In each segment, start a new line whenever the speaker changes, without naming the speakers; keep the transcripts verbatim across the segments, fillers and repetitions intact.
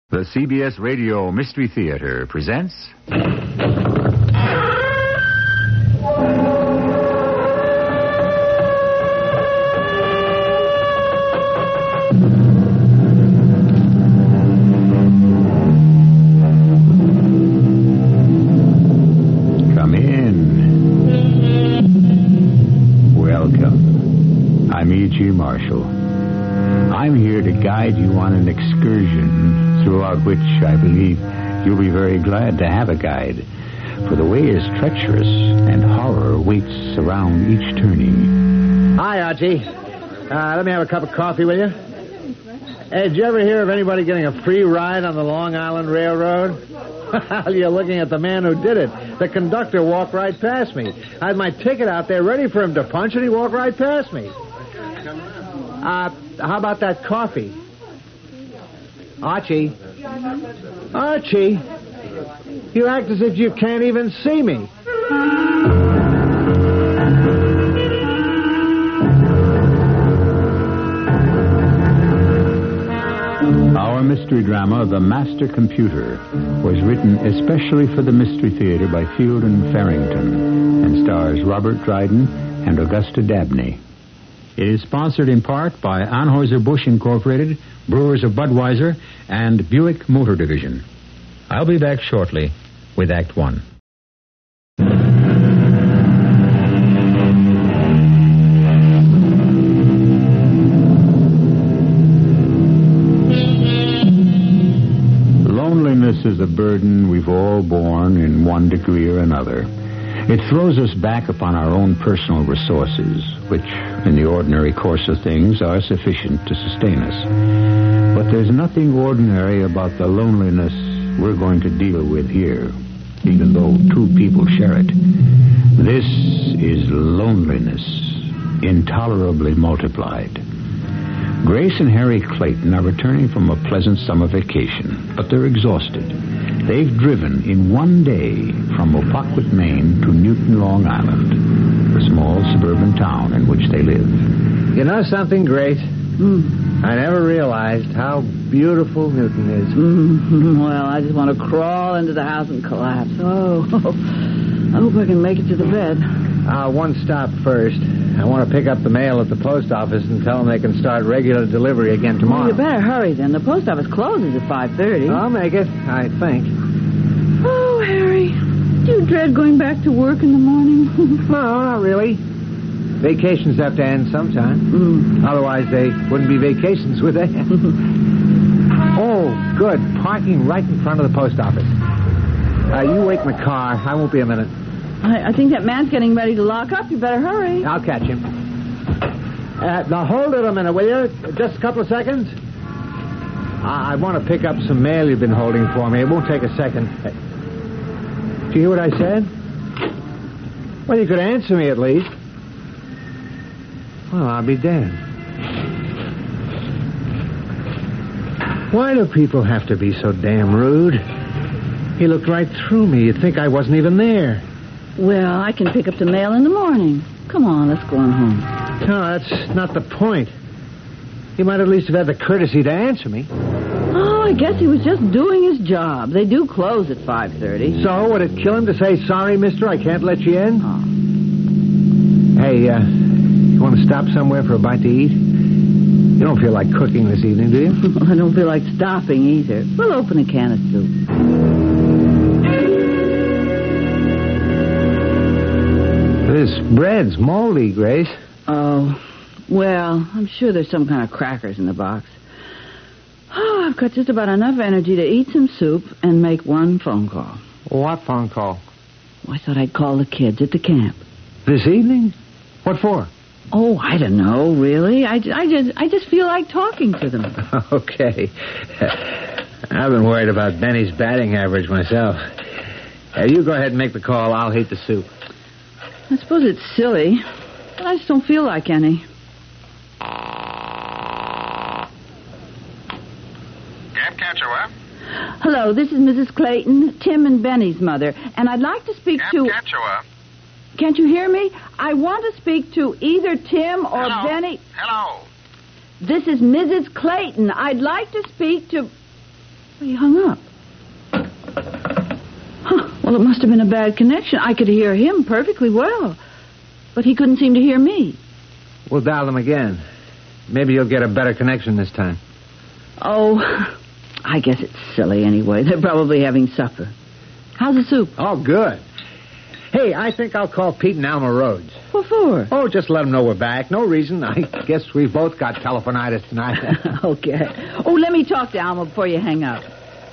The C B S Radio Mystery Theater presents... Come in. Welcome. I'm E G. Marshall. I'm here to guide you on an excursion throughout which I believe you'll be very glad to have a guide. For the way is treacherous, and horror waits around each turning.
Hi, Archie. Uh, let me have a cup of coffee, will you? Hey, did you ever hear of anybody getting a free ride on the Long Island Railroad? Well, you're looking at the man who did it. The conductor walked right past me. I had my ticket out there ready for him to punch, and he walked right past me. Uh, how about that coffee? Archie. Archie. You act as if you can't even see me.
Our mystery drama, The Master Computer, was written especially for the Mystery Theater by Field and Farrington and stars Robert Dryden and Augusta Dabney. It is sponsored in part by Anheuser-Busch Incorporated, Brewers of Budweiser, and Buick Motor Division. I'll be back shortly with Act One. Loneliness is a burden we've all borne in one degree or another. It throws us back upon our own personal resources, which, in the ordinary course of things, are sufficient to sustain us. But there's nothing ordinary about the loneliness we're going to deal with here, even though two people share it. This is loneliness, intolerably multiplied. Grace and Harry Clayton are returning from a pleasant summer vacation, but they're exhausted. They've driven in one day from Opequot, Maine to Newton, Long Island, the small suburban town in which they live.
You know something, Grace?
Mm.
I never realized how beautiful Newton is.
Mm-hmm. Well, I just want to crawl into the house and collapse. Oh, I hope I can make it to the bed.
Uh, one stop first. I want to pick up the mail at the post office and tell them they can start regular delivery again tomorrow.
Well, you better hurry then. The post office closes at five thirty.
I'll make it, I think.
Oh, Harry, do you dread going back to work in the morning?
No, not really. Vacations have to end sometime.
Mm.
Otherwise, they wouldn't be vacations, would they? Oh, good. Parking right in front of the post office. Uh, you wait in the car. I won't be a minute.
I, I think that man's getting ready to lock up. You better hurry.
I'll catch him. Uh, now, hold it a minute, will you? Just a couple of seconds. I, I want to pick up some mail you've been holding for me. It won't take a second. Uh, did you hear what I said? Well, you could answer me at least. Well, I'll be damned. Why do people have to be so damn rude? He looked right through me. You'd think I wasn't even there.
Well, I can pick up the mail in the morning. Come on, let's go on home.
No, that's not the point. He might at least have had the courtesy to answer me.
Oh, I guess he was just doing his job. They do close at five thirty.
So, would it kill him to say, sorry, mister, I can't let you in?
Oh.
Hey, uh, you want to stop somewhere for a bite to eat? You don't feel like cooking this evening, do you?
I don't feel like stopping either. We'll open a can of soup.
This bread's moldy, Grace.
Oh, well, I'm sure there's some kind of crackers in the box. Oh, I've got just about enough energy to eat some soup and make one phone call.
What phone call?
Oh, I thought I'd call the kids at the camp.
This evening? What for?
Oh, I don't know, really. I, I, just, I just feel like talking to them.
Okay. I've been worried about Benny's batting average myself. Uh, you go ahead and make the call. I'll heat the soup.
I suppose it's silly, but I just don't feel like any.
Camp Catchawa?
Hello, this is Missus Clayton, Tim and Benny's mother, and I'd like to speak
Camp
to...
Catchawa?
Can't you hear me? I want to speak to either Tim or
Hello?
Benny.
Hello?
This is Missus Clayton. I'd like to speak to... He hung up. Huh. Well, it must have been a bad connection. I could hear him perfectly well, but he couldn't seem to hear me.
We'll dial them again. Maybe you'll get a better connection this time.
Oh, I guess it's silly anyway. They're probably having supper. How's the soup?
Oh, good. Hey, I think I'll call Pete and Alma Rhodes.
What for?
Oh, just let them know we're back. No reason. I guess we've both got telephonitis tonight.
Okay. Oh, let me talk to Alma before you hang up.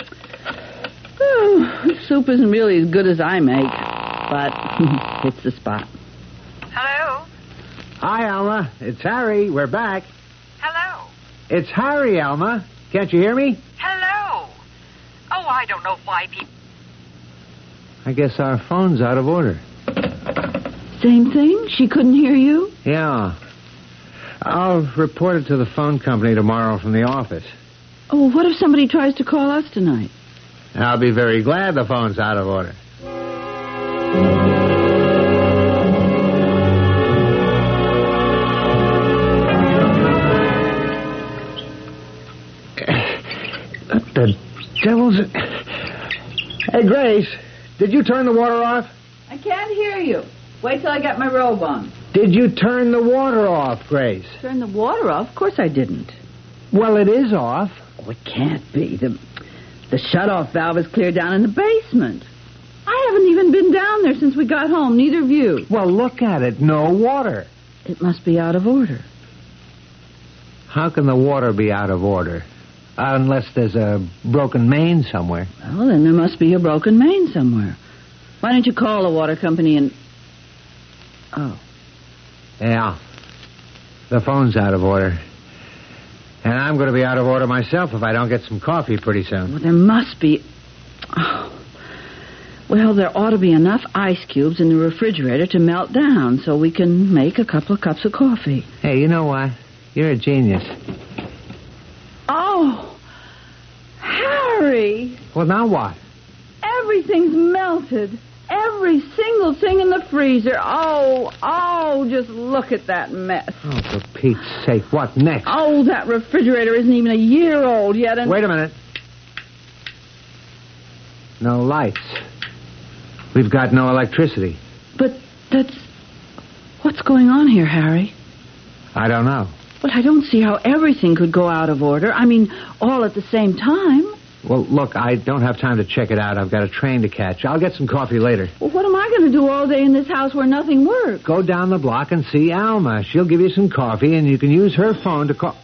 Oh, this soup isn't really as good as I make, but it's the spot.
Hello?
Hi, Alma. It's Harry. We're back.
Hello?
It's Harry, Alma. Can't you hear me?
Hello? Oh, I don't know why people...
I guess our phone's out of order.
Same thing? She couldn't hear you?
Yeah. I'll report it to the phone company tomorrow from the office.
Oh, what if somebody tries to call us tonight?
I'll be very glad the phone's out of order. The devil's... Hey, Grace, did you turn the water off?
I can't hear you. Wait till I get my robe on.
Did you turn the water off, Grace?
Turn the water off? Of course I didn't.
Well, it is off.
Oh, it can't be. The, the shut-off valve is clear down in the basement. I haven't even been down there since we got home, neither of you.
Well, look at it. No water.
It must be out of order.
How can the water be out of order? Unless there's a broken main somewhere.
Well, then there must be a broken main somewhere. Why don't you call the water company and... Oh.
Yeah. The phone's out of order. And I'm going to be out of order myself if I don't get some coffee pretty soon.
Well, there must be... Oh. Well, there ought to be enough ice cubes in the refrigerator to melt down so we can make a couple of cups of coffee.
Hey, you know what? You're a genius.
Oh, Harry.
Well, now what?
Everything's melted. Every single thing in the freezer. Oh, oh, just look at that mess.
Oh, for Pete's sake, what next?
Oh, that refrigerator isn't even a year old yet. And...
Wait a minute. No lights. We've got no electricity.
But that's... What's going on here, Harry?
I don't know.
Well, I don't see how everything could go out of order. I mean, all at the same time.
Well, look, I don't have time to check it out. I've got a train to catch. I'll get some coffee later.
Well, what am I going to do all day in this house where nothing works?
Go down the block and see Alma. She'll give you some coffee, and you can use her phone to call...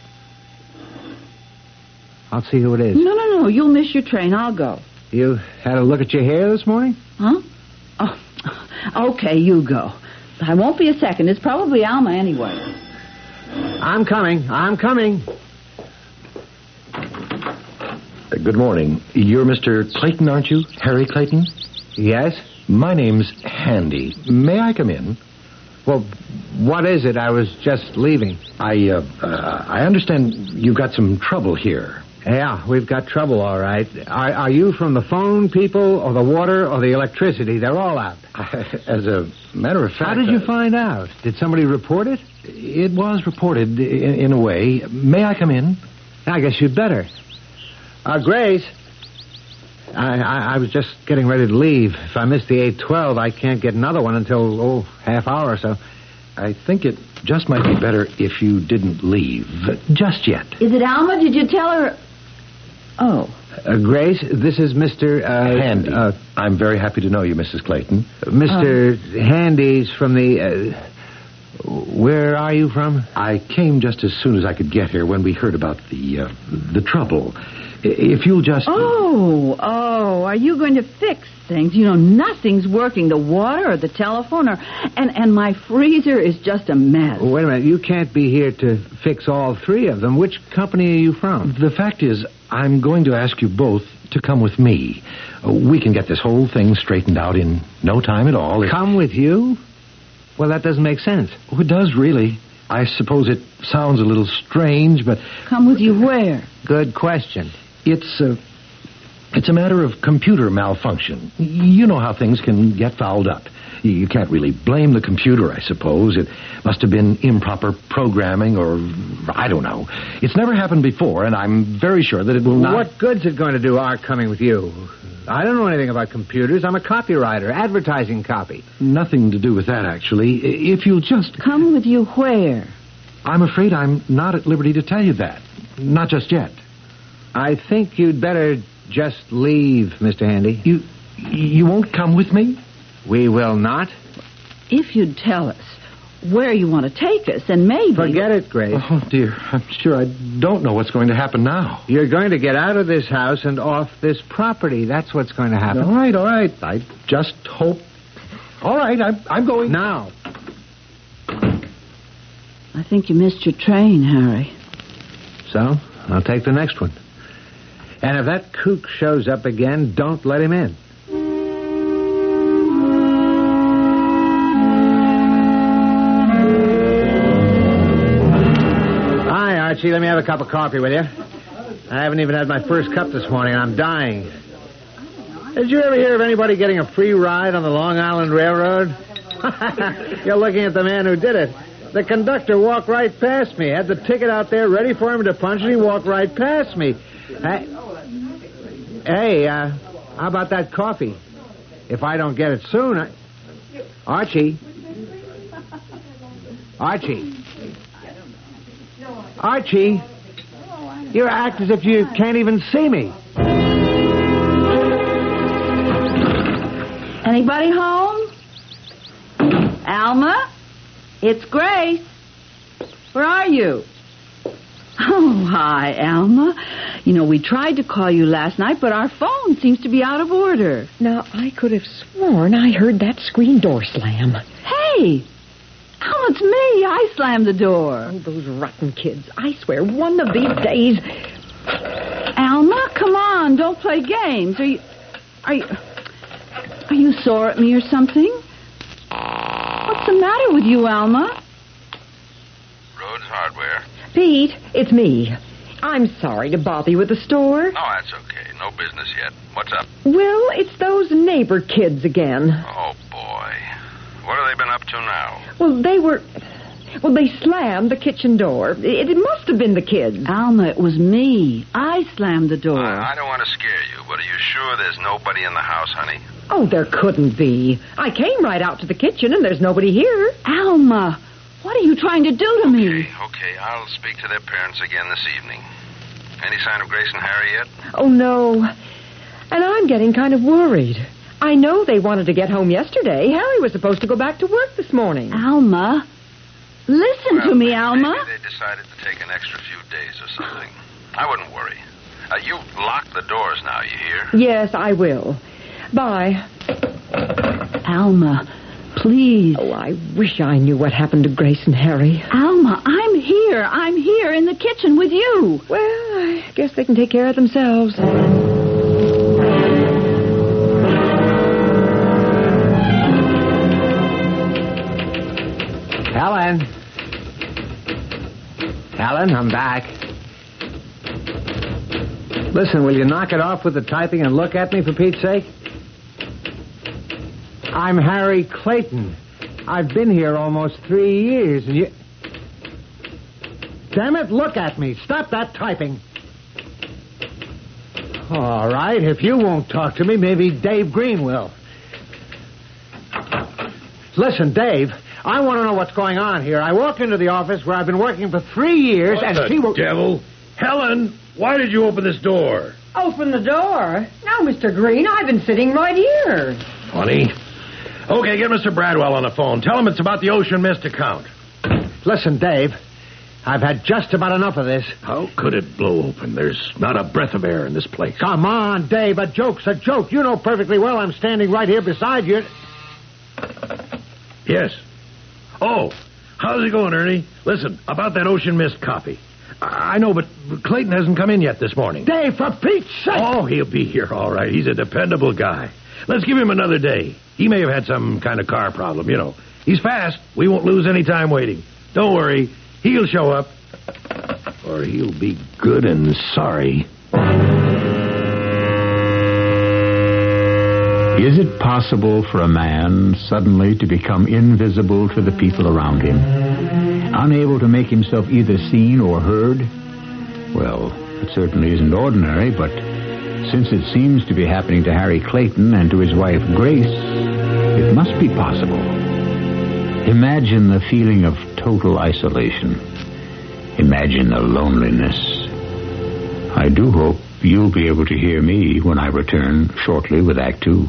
I'll see who it is.
No, no, no. You'll miss your train. I'll go.
You had a look at your hair this morning?
Huh? Oh, okay, you go. I won't be a second. It's probably Alma anyway.
I'm coming. I'm coming.
Uh, good morning. You're Mister Clayton, aren't you? Harry Clayton?
Yes?
My name's Handy. May I come in?
Well, what is it? I was just leaving.
I, uh, uh, I understand you've got some trouble here.
Yeah, we've got trouble, all right. Are, are you from the phone people or the water or the electricity? They're all out.
As a matter of fact...
How did you
uh,
find out? Did somebody report it?
It was reported in, in a way. May I come in?
I guess you'd better. Uh, Grace, I, I, I was just getting ready to leave. If I miss the eight twelve, I can't get another one until, oh, half hour or so.
I think it just might be better if you didn't leave just yet.
Is it Alma? Did you tell her... Oh.
Uh, Grace, this is Mister Uh,
Handy.
Uh,
I'm very happy to know you, Missus Clayton.
Mister Um, Handy's from the... Uh, where are you from?
I came just as soon as I could get here when we heard about the uh, the trouble. If you'll just...
Oh, oh, are you going to fix things? You know, nothing's working. The water or the telephone or... And, and my freezer is just a mess.
Oh, wait a minute. You can't be here to fix all three of them. Which company are you from?
The fact is, I'm going to ask you both to come with me. Uh, we can get this whole thing straightened out in no time at all. If...
Come with you? Well, that doesn't make sense.
Oh, it does, really. I suppose it sounds a little strange, but...
Come with you where?
Good question.
It's a, it's a matter of computer malfunction. You know how things can get fouled up. You you can't really blame the computer, I suppose. It must have been improper programming or, I don't know. It's never happened before, and I'm very sure that it will not...
What good's it going to do our coming with you? I don't know anything about computers. I'm a copywriter, advertising copy.
Nothing to do with that, actually. If you'll just...
Come with you where?
I'm afraid I'm not at liberty to tell you that. Not just yet.
I think you'd better just leave, Mister Handy.
You... you won't come with me?
We will not.
If you'd tell us where you want to take us, and maybe...
Forget it, Grace.
Oh, dear. I'm sure I don't know what's going to happen now.
You're going to get out of this house and off this property. That's what's going to happen.
All right, all right. I just hope... All right, I'm, I'm going...
Now.
I think you missed your train, Harry.
So, I'll take the next one. And if that kook shows up again, don't let him in. Hi, Archie. Let me have a cup of coffee with you. I haven't even had my first cup this morning, and I'm dying. Did you ever hear of anybody getting a free ride on the Long Island Railroad? You're looking at the man who did it. The conductor walked right past me. Had the ticket out there ready for him to punch, and he walked right past me. Hey, hey uh, how about that coffee? If I don't get it soon, I... Archie. Archie. Archie. You act as if you can't even see me.
Anybody home? Alma? It's Grace. Where are you? Oh, hi, Alma. You know, we tried to call you last night, but our phone seems to be out of order.
Now, I could have sworn I heard that screen door slam.
Hey! Alma, it's me. I slammed the door.
Oh, those rotten kids. I swear, one of these days...
Alma, come on. Don't play games. Are you... Are you... Are you sore at me or something? What's the matter with you, Alma?
Rhodes Hardware.
Pete, it's me. I'm sorry to bother you at the store.
No, that's okay. No business yet. What's up?
Well, it's those neighbor kids again.
Oh, boy. What have they been up to now?
Well, they were... Well, they slammed the kitchen door. It, it must have been the kids.
Alma, it was me. I slammed the door.
I, I don't want to scare you, but are you sure there's nobody in the house, honey?
Oh, there couldn't be. I came right out to the kitchen, and there's nobody here.
Alma, what are you trying to do to me?
Okay, okay. I'll speak to their parents again this evening. Any sign of Grace and Harry yet?
Oh, no. And I'm getting kind of worried. I know they wanted to get home yesterday. Harry was supposed to go back to work this morning.
Alma, listen
well,
to me,
maybe,
Alma.
Maybe they decided to take an extra few days or something. I wouldn't worry. Uh, you lock the doors now, you hear?
Yes, I will. Bye.
Alma, please.
Oh, I wish I knew what happened to Grace and Harry.
Alma, I'm here. I'm here in the kitchen with you.
Well, I guess they can take care of themselves.
Helen. Helen, I'm back. Listen, will you knock it off with the typing and look at me, for Pete's sake? I'm Harry Clayton. I've been here almost three years, and you... Damn it, look at me. Stop that typing. All right, if you won't talk to me, maybe Dave Green will. Listen, Dave, I want to know what's going on here. I walk into the office where I've been working for three years,
What
and
the
she will...
devil? Helen, why did you open this door?
Open the door. Now, Mister Green, I've been sitting right here.
Funny. Okay, get Mister Bradwell on the phone. Tell him it's about the Ocean Mist account.
Listen, Dave, I've had just about enough of this.
How could it blow open? There's not a breath of air in this place.
Come on, Dave, a joke's a joke. You know perfectly well I'm standing right here beside you.
Yes. Oh, how's it going, Ernie? Listen, about that Ocean Mist copy. I know, but Clayton hasn't come in yet this morning.
Dave, for Pete's sake!
Oh, he'll be here all right. He's a dependable guy. Let's give him another day. He may have had some kind of car problem, you know. He's fast. We won't lose any time waiting. Don't worry. He'll show up. Or he'll be good and sorry.
Is it possible for a man suddenly to become invisible to the people around him? Unable to make himself either seen or heard? Well, it certainly isn't ordinary, but since it seems to be happening to Harry Clayton and to his wife Grace, it must be possible. Imagine the feeling of total isolation. Imagine the loneliness. I do hope you'll be able to hear me when I return shortly with Act Two.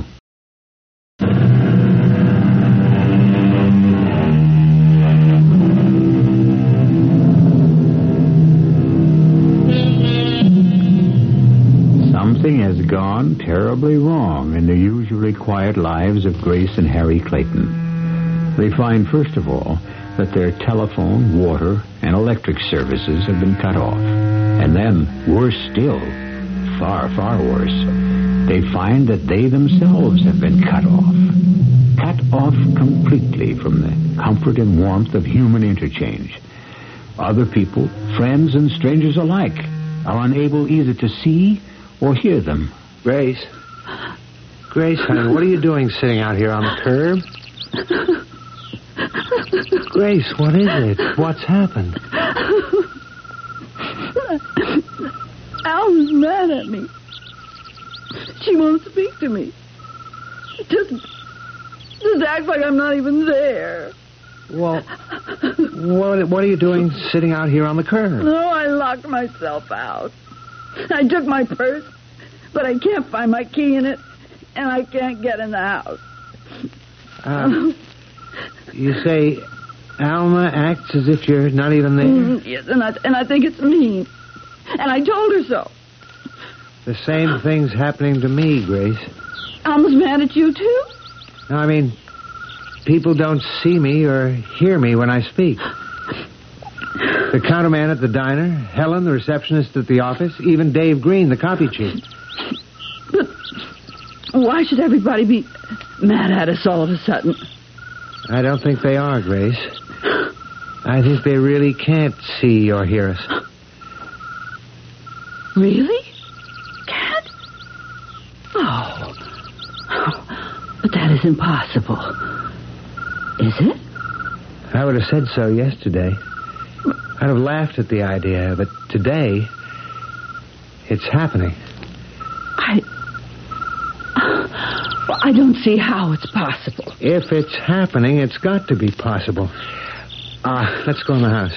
Something has gone terribly wrong in the usually quiet lives of Grace and Harry Clayton. They find, first of all, that their telephone, water, and electric services have been cut off. And then, worse still, far, far worse, they find that they themselves have been cut off. Cut off completely from the comfort and warmth of human interchange. Other people, friends and strangers alike, are unable either to see or hear them.
Grace? Grace, honey, what are you doing sitting out here on the curb? Grace, what is it? What's happened?
Alma's mad at me. She won't speak to me. Just, just act like I'm not even there.
Well, what, what are you doing sitting out here on the curb?
No, I locked myself out. I took my purse, but I can't find my key in it, and I can't get in the house.
Uh, you say Alma acts as if you're not even there?
Mm, yes, and I, and I think it's mean. And I told her so.
The same thing's happening to me, Grace.
Alma's mad at you, too?
No, I mean, people don't see me or hear me when I speak. The counterman at the diner, Helen, the receptionist at the office, even Dave Green, the copy chief.
But why should everybody be mad at us all of a sudden?
I don't think they are, Grace. I think they really can't see or hear us.
Really? Can't? Oh. oh. But that is impossible. Is it?
I would have said so yesterday. I'd have laughed at the idea, but today, it's happening.
I... Well, I don't see how it's possible.
If it's happening, it's got to be possible. Ah, uh, let's go in the house.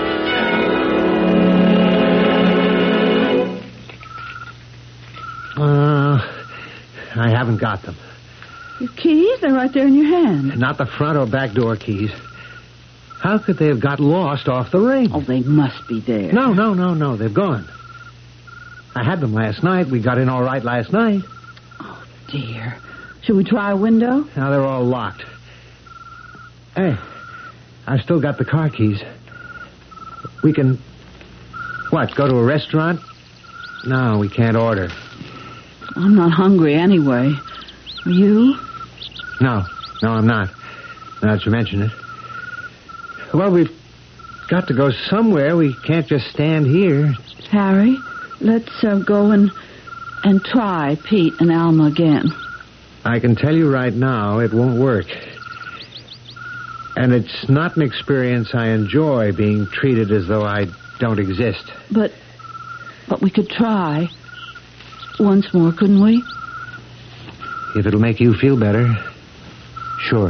Uh, I haven't got them.
Your keys? They're right there in your hand.
Not the front or back door keys. How could they have got lost off the ring?
Oh, they must be there.
No, no, no, no. They've gone. I had them last night. We got in all right last night.
Oh, dear. Should we try a window?
Now they're all locked. Hey, I've still got the car keys. We can... What, go to a restaurant? No, we can't order.
I'm not hungry anyway. Are you?
No, no, I'm not. Now that you mention it. Well, we've got to go somewhere. We can't just stand here.
Harry, let's uh, go and and try Pete and Alma again.
I can tell you right now it won't work. And it's not an experience I enjoy, being treated as though I don't exist.
But, but we could try once more, couldn't we?
If it'll make you feel better, sure.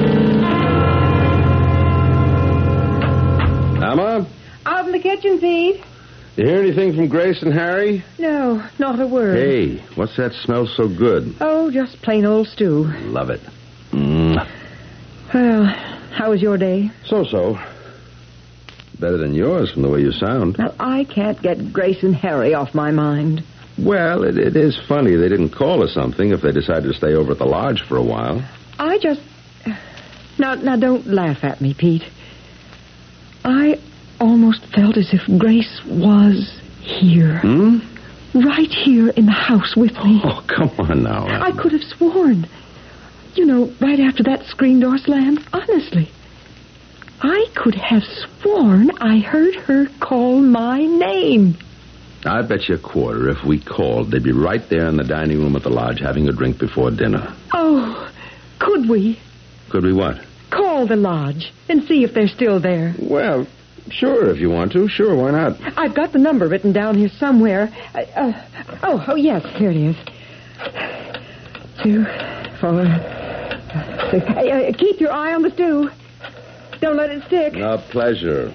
Alma?
Out in the kitchen, Pete.
You hear anything from Grace and Harry?
No, not a word.
Hey, what's that smell so good?
Oh, just plain old stew.
Love it. Mm.
Well, how was your day?
So-so. Better than yours from the way you sound.
Well, I can't get Grace and Harry off my mind.
Well, it, it is funny they didn't call or something if they decided to stay over at the lodge for a while.
I just... Now, now, don't laugh at me, Pete. I almost felt as if Grace was here.
Hmm?
Right here in the house with me.
Oh, come on now, Alma.
I could have sworn. You know, right after that screen door slammed. Honestly. I could have sworn I heard her call my name.
I bet you a quarter if we called, they'd be right there in the dining room at the lodge having a drink before dinner.
Oh, could we?
Could we what?
Call the lodge and see if they're still there.
Well, sure, if you want to. Sure, why not?
I've got the number written down here somewhere. Uh, uh, oh, oh, yes, here it is. Two, four, six. Uh, uh, keep your eye on the stew. Don't let it stick.
A pleasure.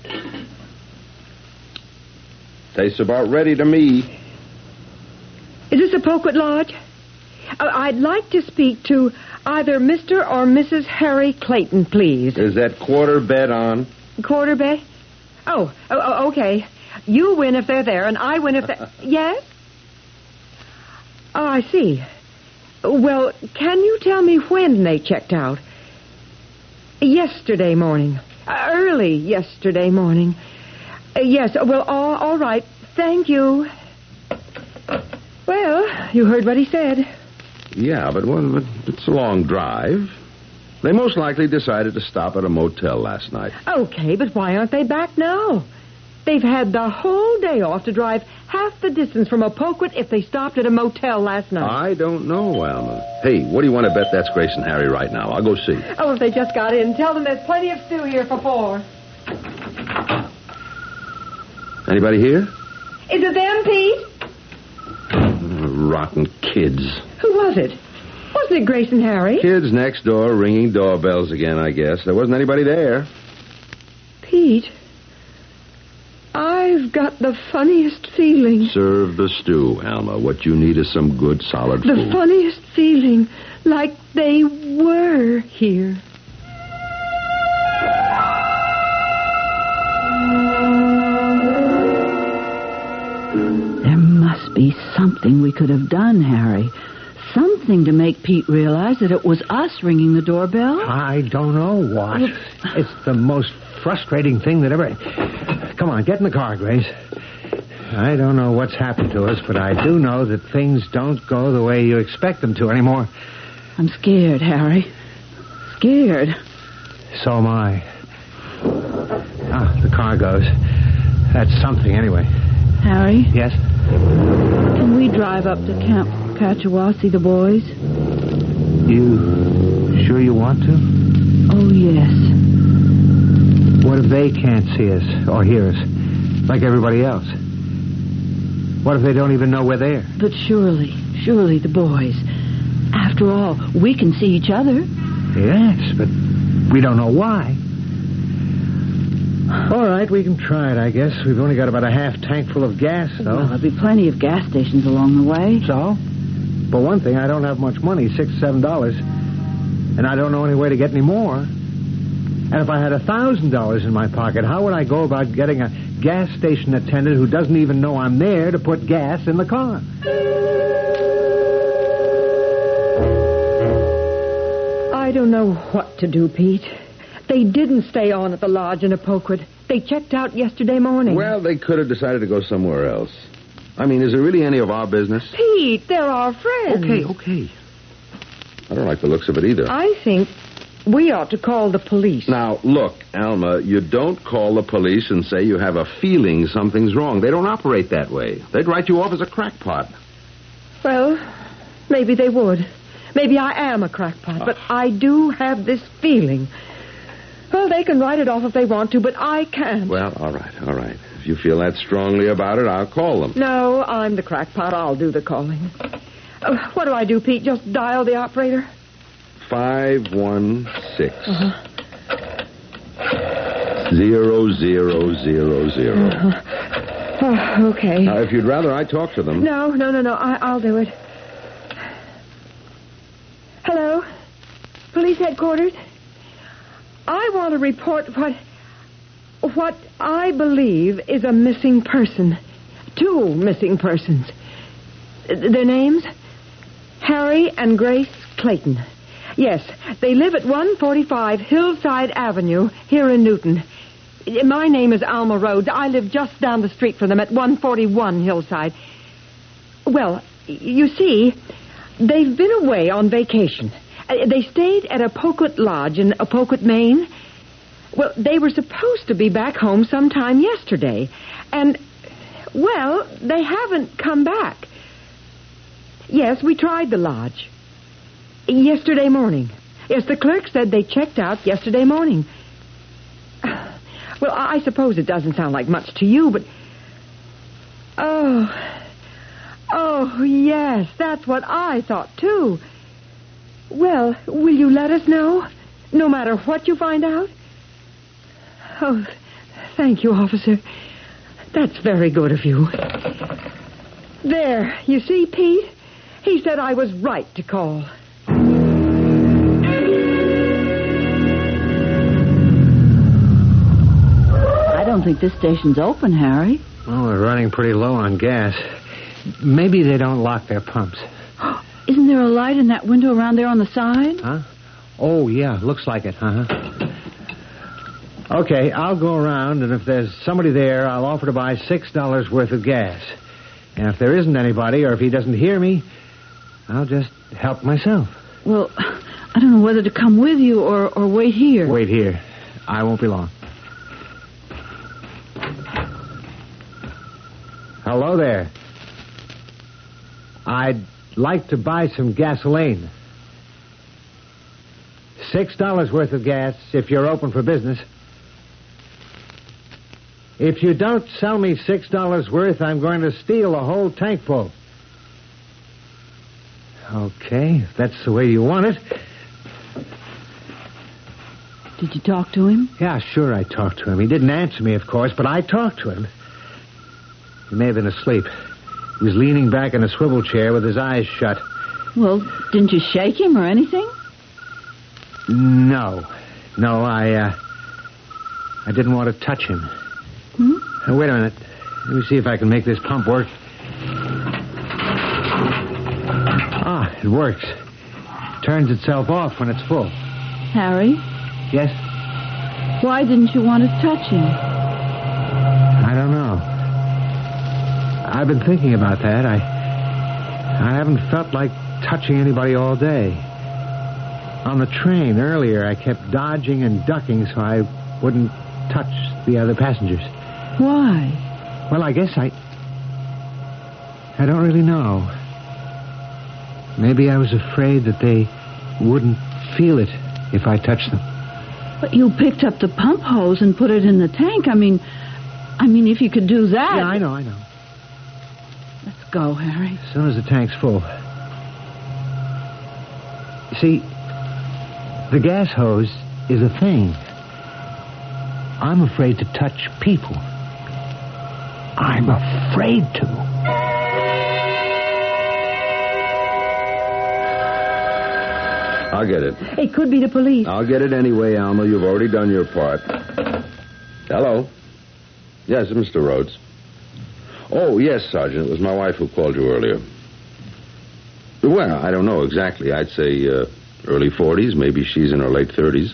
Tastes about ready to me.
Is this a Poquet Lodge? Uh, I'd like to speak to either Mister or Missus Harry Clayton, please.
Is that quarter bet on?
Quarter bet? Oh, oh, oh, okay. You win if they're there, and I win if they're... Yes? Oh, I see. Well, can you tell me when they checked out? Yesterday morning. Uh, early yesterday morning. Uh, yes, well, all, all right. Thank you. Well, you heard what he said.
Yeah, but, well, but it's a long drive. They most likely decided to stop at a motel last night.
Okay, but why aren't they back now? They've had the whole day off to drive half the distance from Opoquet if they stopped at a motel last night.
I don't know, Alma. Hey, what do you want to bet that's Grace and Harry right now? I'll go see.
Oh, if they just got in, tell them there's plenty of stew here for four.
Anybody here?
Is it them, Pete?
Uh, rotten kids.
Who was it? Wasn't it Grace and Harry?
Kids next door ringing doorbells again, I guess. There wasn't anybody there.
Pete, I've got the funniest feeling.
Serve the stew, Alma. What you need is some good, solid
the
food.
The funniest feeling, like they were here.
There must be something we could have done, Harry. Something to make Pete realize that it was us ringing the doorbell.
I don't know what. It's the most frustrating thing that ever... Come on, get in the car, Grace. I don't know what's happened to us, but I do know that things don't go the way you expect them to anymore.
I'm scared, Harry. Scared.
So am I. Ah, the car goes. That's something, anyway.
Harry?
Yes?
Can we drive up to Camp Catchawa, see the boys?
You sure you want to?
Oh, yes.
What if they can't see us or hear us, like everybody else? What if they don't even know we're there?
But surely, surely the boys. After all, we can see each other.
Yes, but we don't know why. All right, we can try it, I guess. We've only got about a half tank full of gas, though.
Well, there'll be plenty of gas stations along the way.
So? For one thing, I don't have much money, six, seven dollars. And I don't know any way to get any more. And if I had a thousand dollars in my pocket, how would I go about getting a gas station attendant who doesn't even know I'm there to put gas in the car?
I don't know what to do, Pete. They didn't stay on at the lodge in Opoquet. They checked out yesterday morning.
Well, they could have decided to go somewhere else. I mean, is it really any of our business?
Pete, they're our friends.
Okay, okay. I don't like the looks of it either.
I think we ought to call the police.
Now, look, Alma, you don't call the police and say you have a feeling something's wrong. They don't operate that way. They'd write you off as a crackpot.
Well, maybe they would. Maybe I am a crackpot, but I do have this feeling. Well, they can write it off if they want to, but I can't.
Well, all right, all right. If you feel that strongly about it, I'll call them.
No, I'm the crackpot. I'll do the calling. Uh, what do I do, Pete? Just dial the operator?
Five one six.
Uh-huh.
Zero, zero, zero, zero.
Uh-huh. Oh, okay.
Now, if you'd rather I talk to them...
No, no, no, no. I, I'll do it. Hello? Police headquarters? I want to report what... what I believe is a missing person. Two missing persons. Their names? Harry and Grace Clayton. Yes, they live at one forty-five Hillside Avenue here in Newton. My name is Alma Rhodes. I live just down the street from them at one forty-one Hillside. Well, you see, they've been away on vacation. They stayed at a Opoquet Lodge in Opoquet, Maine. Well, they were supposed to be back home sometime yesterday. And, Well, they haven't come back. Yes, we tried the lodge. Yesterday morning. Yes, the clerk said they checked out yesterday morning. Well, I suppose it doesn't sound like much to you, but... Oh... Oh, yes, that's what I thought, too. Well, will you let us know, no matter what you find out? Oh, thank you, officer. That's very good of you. There, you see, Pete? He said I was right to call.
I don't think this station's open, Harry.
Well, we're running pretty low on gas. Maybe they don't lock their pumps.
Isn't there a light in that window around there on the side?
Huh? Oh, yeah, looks like it, huh? Okay, I'll go around, and if there's somebody there, I'll offer to buy six dollars worth of gas. And if there isn't anybody, or if he doesn't hear me, I'll just help myself.
Well, I don't know whether to come with you or, or wait here.
Wait here. I won't be long. Hello there. I'd like to buy some gasoline. Six dollars worth of gas if you're open for business. If you don't sell me six dollars worth, I'm going to steal a whole tank full. Okay, if that's the way you want it.
Did you talk to him?
Yeah, sure I talked to him. He didn't answer me, of course, but I talked to him. He may have been asleep. He was leaning back in a swivel chair with his eyes shut.
Well, didn't you shake him or anything?
No. No, I, uh... I didn't want to touch him.
Hmm?
Now, wait a minute. Let me see if I can make this pump work. Ah, it works. It turns itself off when it's full.
Harry?
Yes?
Why didn't you want to touch him?
I don't know. I've been thinking about that. I I haven't felt like touching anybody all day. On the train earlier, I kept dodging and ducking so I wouldn't touch the other passengers.
Why?
Well, I guess I... I don't really know. Maybe I was afraid that they wouldn't feel it if I touched them.
But you picked up the pump hose and put it in the tank. I mean, I mean, if you could do that...
Yeah, I know, I know.
Let's go, Harry.
As soon as the tank's full. See, the gas hose is a thing. I'm afraid to touch people. I'm afraid to.
I'll get it.
It could be the police.
I'll get it anyway, Alma. You've already done your part. Hello? Yes, Mister Rhodes. Oh, yes, Sergeant. It was my wife who called you earlier. Well, I don't know exactly. I'd say uh, early forties. Maybe she's in her late thirties.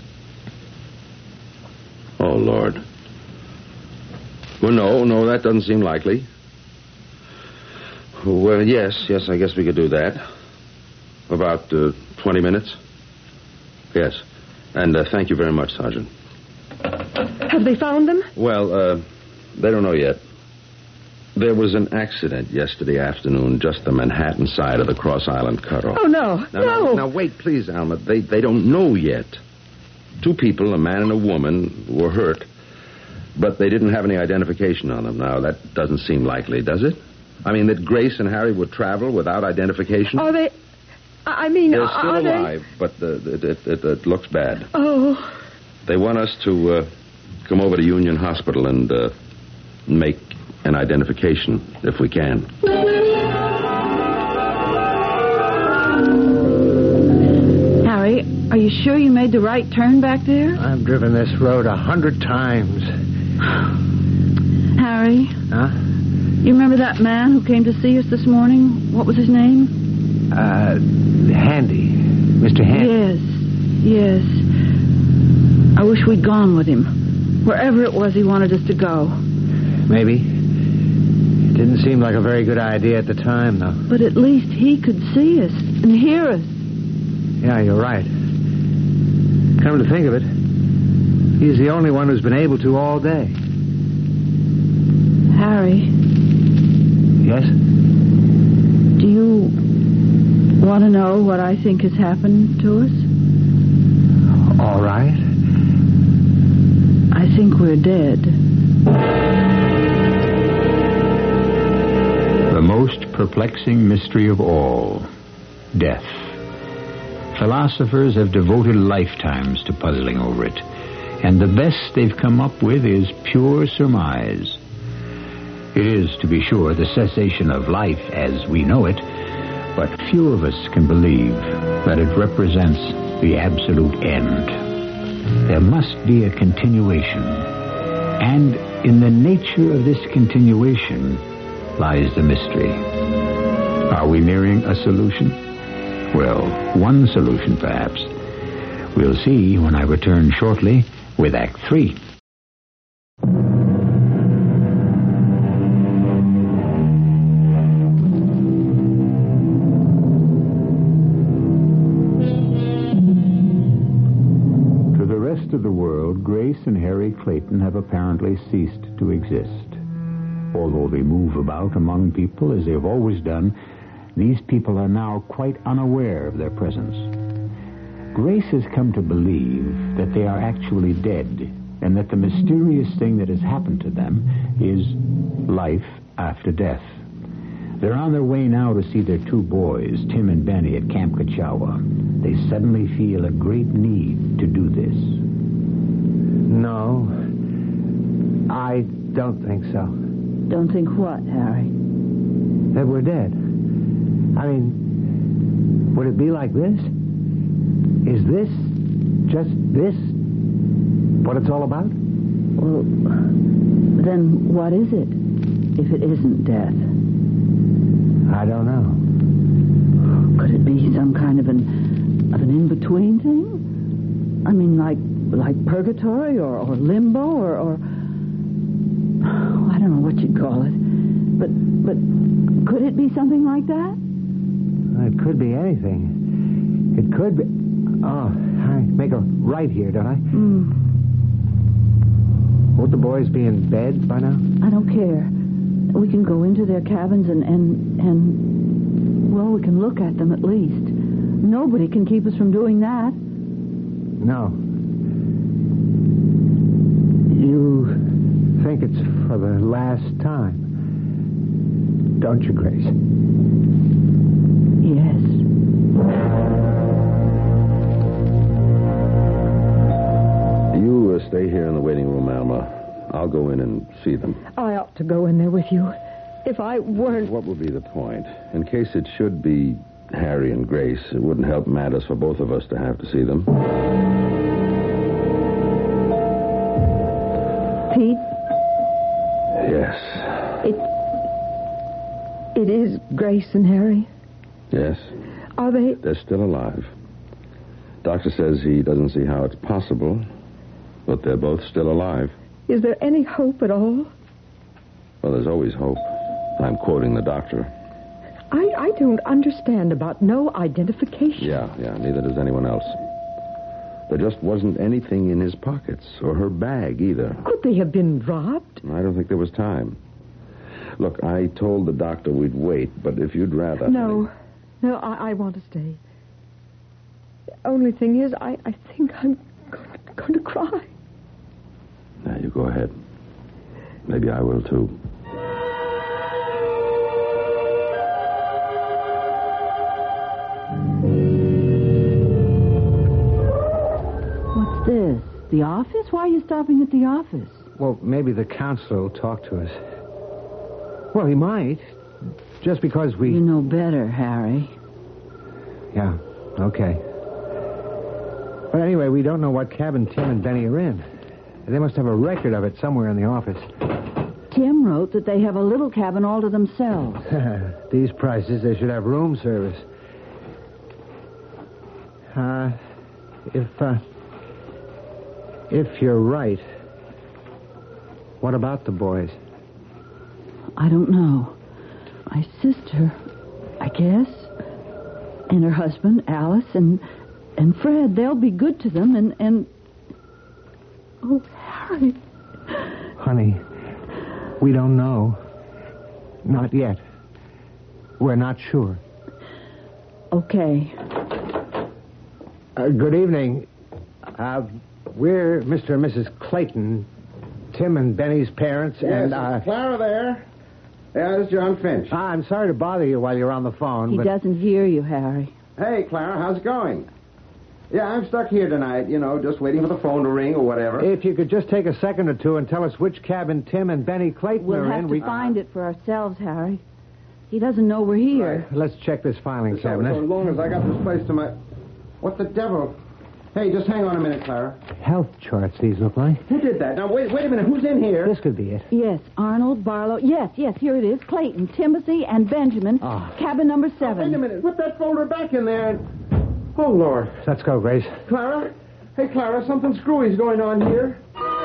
Oh, Lord. Well, no, no, that doesn't seem likely. Well, yes, yes, I guess we could do that. About uh, twenty minutes? Yes. And uh, thank you very much, Sergeant.
Have they found them?
Well, uh, they don't know yet. There was an accident yesterday afternoon just the Manhattan side of the Cross Island cutoff.
Oh, no,
Now,
no.
now, now, wait, please, Alma. They, they don't know yet. Two people, a man and a woman, were hurt, but they didn't have any identification on them. Now, that doesn't seem likely, does it? I mean, that Grace and Harry would travel without identification?
Are they... I mean,
They're
are
still
they...
alive, but the, it, it, it, it looks bad.
Oh.
They want us to uh, come over to Union Hospital and uh, make an identification, if we can.
Harry, are you sure you made the right turn back there?
I've driven this road a hundred times.
Harry?
Huh?
You remember that man who came to see us this morning? What was his name?
Uh, Handy. Mister Handy.
Yes, yes. I wish we'd gone with him. Wherever it was he wanted us to go.
Maybe. It didn't seem like a very good idea at the time, though.
But at least he could see us and hear us.
Yeah, you're right. Come to think of it, he's the only one who's been able to all day.
Harry,
Yes?
Do you want to know what I think has happened to us?
All right.
I think we're dead.
The most perplexing mystery of all, death. Philosophers have devoted lifetimes to puzzling over it, and the best they've come up with is pure surmise. It is, to be sure, the cessation of life as we know it, but few of us can believe that it represents the absolute end. There must be a continuation, and in the nature of this continuation lies the mystery. Are we nearing a solution? Well, one solution, perhaps. We'll see when I return shortly with Act Three. To the rest of the world, Grace and Harry Clayton have apparently ceased to exist. Although they move about among people as they've always done, these people are now quite unaware of their presence. Grace has come to believe that they are actually dead, and that the mysterious thing that has happened to them is life after death. They're on their way now to see their two boys, Tim and Benny, at Camp Kachawa. They suddenly feel a great need to do this.
No, I don't think so.
Don't think what, Harry?
That we're dead. I mean, would it be like this? Is this, just this, what it's all about?
Well, then what is it, if it isn't death?
I don't know.
Could it be some kind of an of an in-between thing? I mean, like like purgatory or, or limbo or, or oh, I don't know what you'd call it. But but could it be something like that?
It could be anything. It could be. Oh, I make a right here, don't I?
Mm.
Won't the boys be in bed by now?
I don't care. We can go into their cabins and, and, and, well, we can look at them at least. Nobody can keep us from doing that.
No. You think it's for the last time, don't you, Grace?
Yes.
You uh, stay here in the waiting room, Alma. I'll go in and see them.
I ought to go in there with you. If I weren't...
What would be the point? In case it should be Harry and Grace, it wouldn't help matters for both of us to have to see them.
Pete?
Yes.
It... It is Grace and Harry?
Yes.
Are they...
They're still alive. Doctor says he doesn't see how it's possible, but they're both still alive.
Is there any hope at all?
Well, there's always hope. I'm quoting the doctor.
I, I don't understand about no identification.
Yeah, yeah, neither does anyone else. There just wasn't anything in his pockets, or her bag either.
Could they have been robbed?
I don't think there was time. Look, I told the doctor we'd wait, but if you'd rather...
No, no, I, I want to stay. The only thing is, I, I think I'm going, going to cry.
Now, you go ahead. Maybe I will, too.
What's this? The office? Why are you stopping at the office?
Well, maybe the counselor will talk to us. Well, he might. Just because we...
You know better, Harry.
Yeah, okay. But anyway, we don't know what cabin Tim and Benny are in. They must have a record of it somewhere in the office.
Tim wrote that they have a little cabin all to themselves.
These prices, they should have room service. Uh, if, uh, if you're right, what about the boys?
I don't know. My sister, I guess, and her husband, Alice, and and Fred, they'll be good to them, and, and... Oh, Harry.
Honey, we don't know. Not yet. We're not sure.
Okay.
Uh, good evening. Uh, we're Mister and Missus Clayton, Tim and Benny's parents,
Yes,
and... Uh,
Clara there. Yeah, this is John Finch.
I'm sorry to bother you while you're on the phone,
He
but...
doesn't hear you, Harry.
Hey, Clara, how's it going? Yeah, I'm stuck here tonight, you know, just waiting for the phone to ring or whatever.
If you could just take a second or two and tell us which cabin Tim and Benny Clayton
We'll
are
have
in,
to
we...
find it for ourselves, Harry. He doesn't know we're here.
Let's check this filing
So,
cabinet.
so long as I got this place to my... What the devil? Hey, just hang on a minute, Clara.
Health charts, these look like.
Who did that? Now, wait wait a minute. Who's in here?
This could be it.
Yes, Arnold, Barlow. Yes, yes, here it is. Clayton, Timothy, and Benjamin.
Ah.
Cabin number
Oh,
seven.
wait a minute. Put that folder back in there. and- Oh, Lord.
Let's go, Grace.
Clara? Hey, Clara, something screwy's going on here.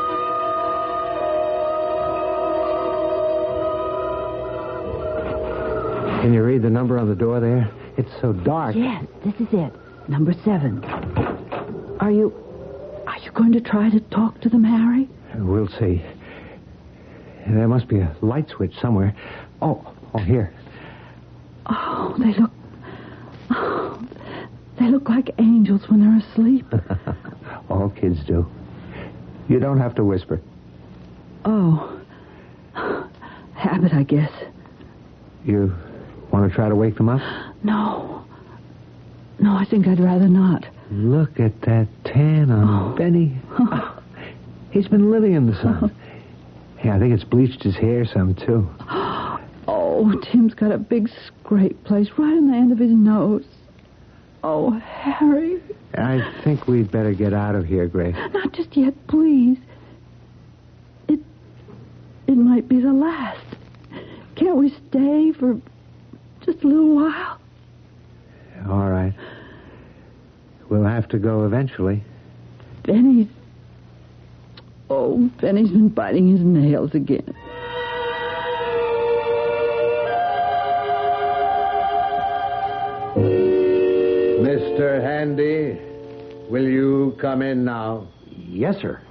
Can you read the number on the door there? It's so dark.
Yes, this is it. Number seven. Are you... Are you going to try to talk to them, Harry?
We'll see. There must be a light switch somewhere. Oh, oh, here.
Oh, they look... Oh, they look like angels when they're asleep.
All kids do. You don't have to whisper.
Oh. Habit, I guess.
You want to try to wake them up?
No. No, I think I'd rather not.
Look at that tan on
Oh.
Benny. Oh, he's been living in the sun. Yeah, I think it's bleached his hair some, too.
Oh, Tim's got a big scrape place right on the end of his nose. Oh, Harry.
I think we'd better get out of here, Grace.
Not just yet, please. It... It might be the last. Can't we stay for just a little while?
All right. We'll have to go eventually.
Benny's... Oh, Benny's been biting his nails again.
Mister Handy, will you come in now?
Yes, sir.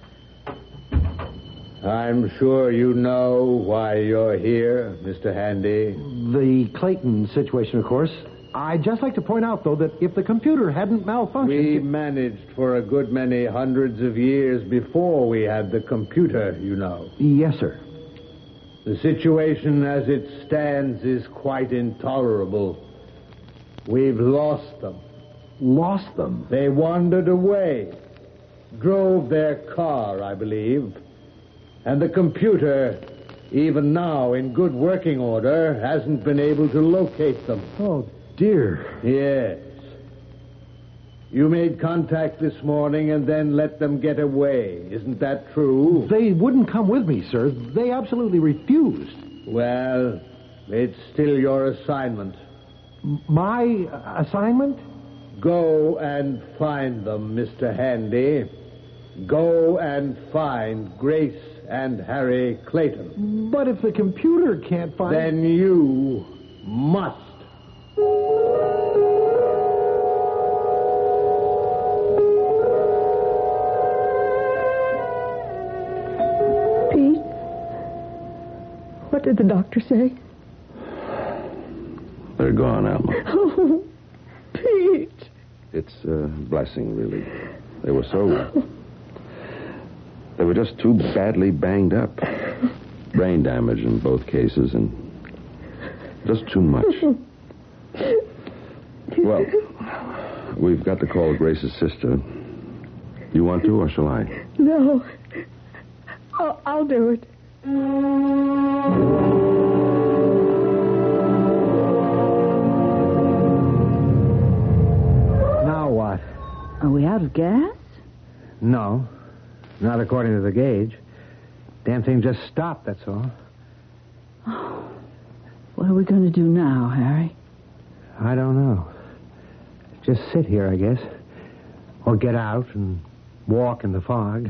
I'm sure you know why you're here, Mister Handy.
The Clayton situation, of course. I'd just like to point out, though, that if the computer hadn't malfunctioned...
We managed for a good many hundreds of years before we had the computer, you know.
Yes, sir.
The situation as it stands is quite intolerable. We've lost them.
Lost them?
They wandered away. Drove their car, I believe. And the computer, even now in good working order, hasn't been able to locate them.
Oh, dear.
Yes. You made contact this morning and then let them get away. Isn't that true?
They wouldn't come with me, sir. They absolutely refused.
Well, it's still your assignment.
M- My uh, assignment?
Go and find them, Mister Handy. Go and find Grace and Harry Clayton.
But if the computer can't find...
Then you must.
Pete? What did the doctor say?
They're gone, Alma.
Oh, Pete.
It's a blessing, really. They were so... They were just too badly banged up. Brain damage in both cases, and just too much. Well, we've got to call Grace's sister. You want to, or shall I?
No. I'll, I'll do it.
Now what?
Are we out of gas?
No. Not according to the gauge. Damn thing just stopped, that's all.
Oh, what are we going to do now, Harry?
I don't know. Just sit here, I guess. Or get out and walk in the fog.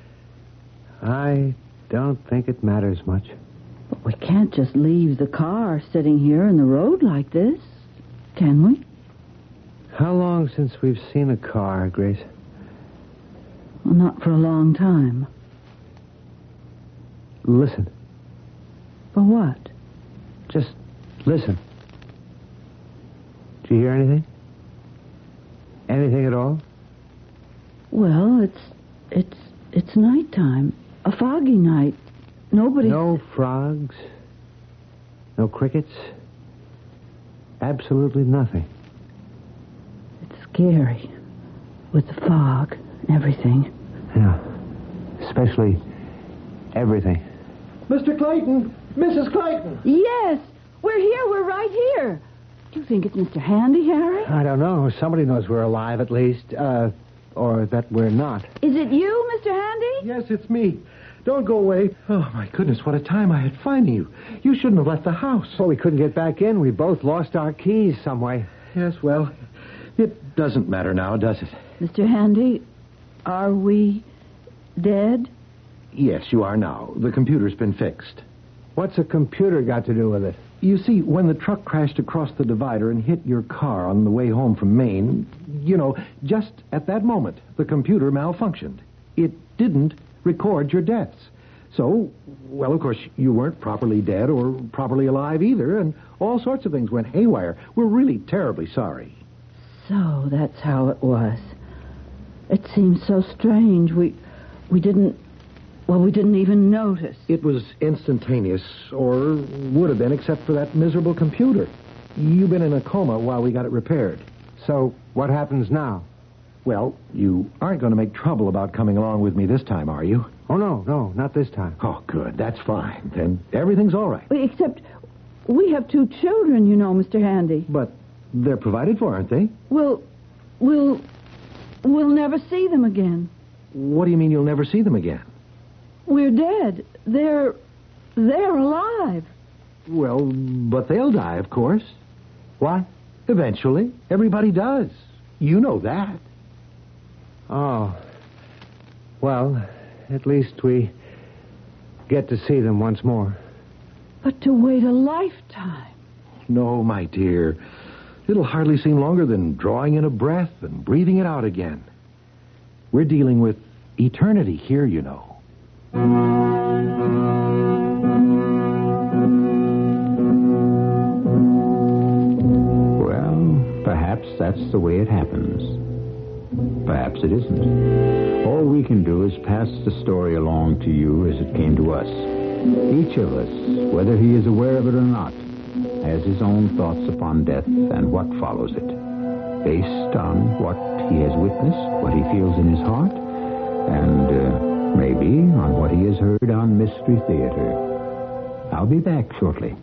I don't think it matters much.
But we can't just leave the car sitting here in the road like this, can we?
How long since we've seen a car, Grace?
Well, not for a long time.
Listen.
For what?
Just listen. you hear anything? Anything at all?
Well, it's it's it's nighttime. A foggy night. Nobody.
No frogs. No crickets. Absolutely nothing.
It's scary. With the fog and everything.
Yeah. Especially everything.
Mister Clayton! Missus Clayton!
Yes! We're here. We're right here. Do you think it's Mister Handy, Harry?
I don't know. Somebody knows we're alive, at least. Uh, or that we're not.
Is it you, Mister Handy?
Yes, it's me. Don't go away. Oh, my goodness, what a time I had finding you. You shouldn't have left the house.
Well, we couldn't get back in. We both lost our keys some way.
Yes, well, it doesn't matter now, does it?
Mister Handy, are we dead?
Yes, you are now. The computer's been fixed.
What's a computer got to do with it?
You see, when the truck crashed across the divider and hit your car on the way home from Maine, you know, just at that moment, the computer malfunctioned. It didn't record your deaths. So, well, of course, you weren't properly dead or properly alive either, and all sorts of things went haywire. We're really terribly sorry.
So that's how it was. It seems so strange. We we didn't... Well, we didn't even notice.
It was instantaneous, or would have been, except for that miserable computer. You've been in a coma while we got it repaired.
So, what happens now?
Well, you aren't going to make trouble about coming along with me this time, are you?
Oh, no, no, not this time.
Oh, good. That's fine. Then everything's all right.
Except we have two children, you know, Mister Handy.
But they're provided for, aren't they?
We'll... We'll... We'll never see them again.
What do you mean you'll never see them again?
We're dead. They're... They're alive.
Well, but they'll die, of course.
What?
Eventually. Everybody does. You know that.
Oh. Well, at least we get to see them once more.
But to wait a lifetime.
No, my dear. It'll hardly seem longer than drawing in a breath and breathing it out again. We're dealing with eternity here, you know.
Well, perhaps that's the way it happens. Perhaps it isn't. All we can do is pass the story along to you as it came to us. Each of us, whether he is aware of it or not, has his own thoughts upon death and what follows it, based on what he has witnessed, what he feels in his heart, and uh, maybe on what he has heard on Mystery Theater. I'll be back shortly.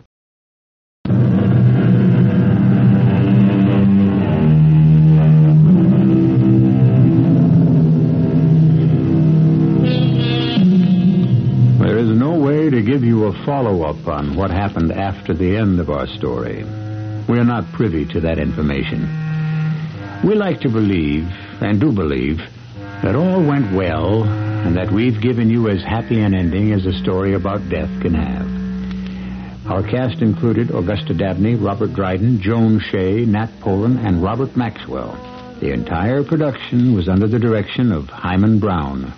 There is no way to give you a follow-up on what happened after the end of our story. We are not privy to that information. We like to believe, and do believe, that all went well, and that we've given you as happy an ending as a story about death can have. Our cast included Augusta Dabney, Robert Dryden, Joan Shea, Nat Polen, and Robert Maxwell. The entire production was under the direction of Hyman Brown.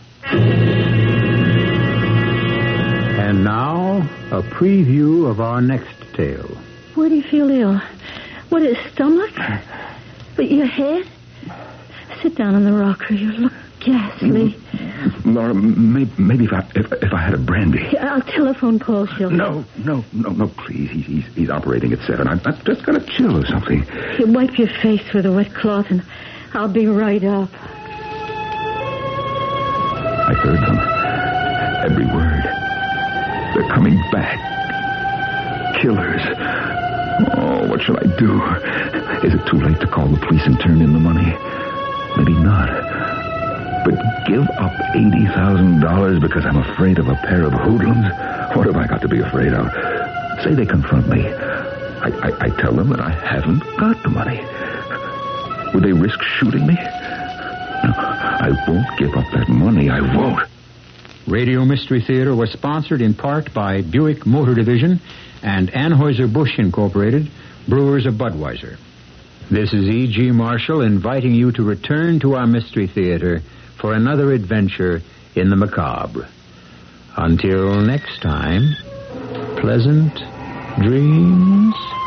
And now, a preview of our next tale.
Where do you feel ill? What, his stomach? But your head? Sit down on the rocker. You look ghastly.
Laura, maybe, maybe if I if, if I had a brandy.
I'll telephone Paul Schilling.
No, no, no, no, please. He, he's he's operating at seven. I've, I've just got a chill or something.
You wipe your face with a wet cloth, and I'll be right up.
I heard them. Every word. They're coming back. Killers. Oh, what shall I do? Is it too late to call the police and turn in the money? Maybe not. But give up eighty thousand dollars because I'm afraid of a pair of hoodlums? What have I got to be afraid of? Say they confront me. I, I, I tell them that I haven't got the money. Would they risk shooting me? No, I won't give up that money. I won't.
Radio Mystery Theater was sponsored in part by Buick Motor Division and Anheuser-Busch Incorporated, brewers of Budweiser. This is E G. Marshall inviting you to return to our Mystery Theater for another adventure in the macabre. Until next time, pleasant dreams.